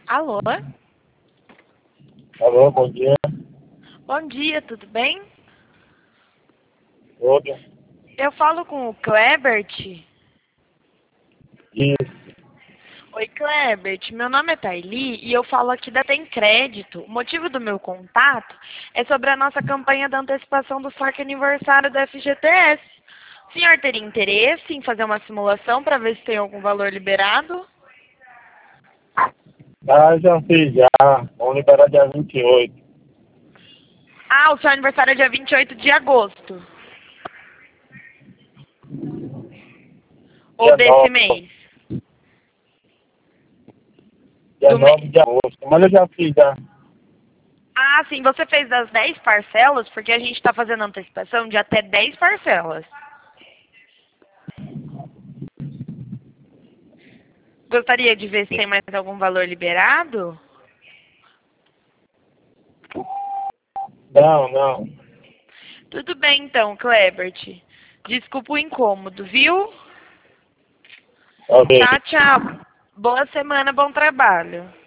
Alô? Alô, bom dia. Bom dia, tudo bem? Tudo? Eu falo com o Klebert. Isso. Oi, Klebert. Meu nome é Taili e eu falo aqui da Tem Crédito. O motivo do meu contato é sobre a nossa campanha da antecipação do saque aniversário da FGTS. O senhor teria interesse em fazer uma simulação para ver se tem algum valor liberado? Já fiz já. Vamos liberar dia 28. Ah, o seu aniversário é dia 28 de agosto. Ou Dia desse 9. mês? Dia Do 9 mês. de agosto. Mas eu já fiz já. Ah, sim, você fez das 10 parcelas, porque a gente está fazendo antecipação de até 10 parcelas. Gostaria de ver se tem mais algum valor liberado? Não. Tudo bem então, Klebert. Desculpa o incômodo, viu? Ok. Tchau, tchau. Boa semana, bom trabalho.